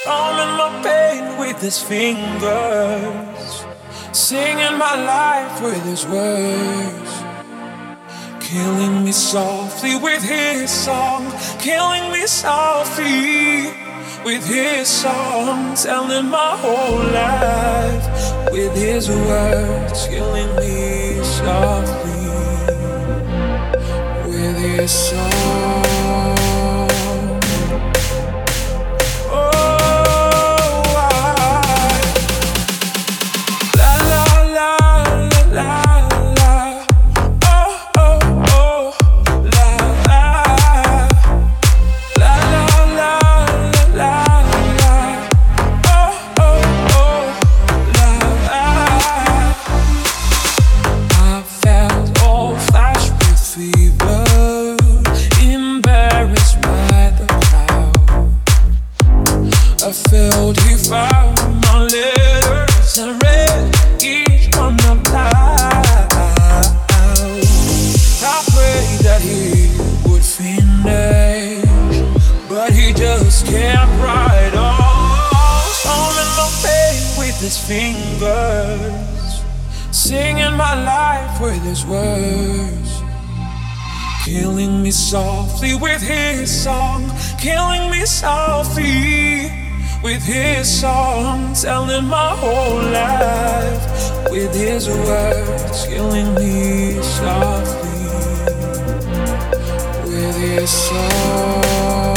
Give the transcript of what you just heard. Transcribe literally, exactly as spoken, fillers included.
Numbing my pain with his fingers, singing my life with his words, killing me softly with his song, killing me softly with his song, telling my whole life with his words, killing me softly with his song. I felt he found my letters and read each one aloud. I prayed that he would finish, but he just kept right on, solving my pain with his fingers, singing my life with his words, killing me softly with his song, killing me softly with his song, telling my whole life with his words, killing me softly with his song.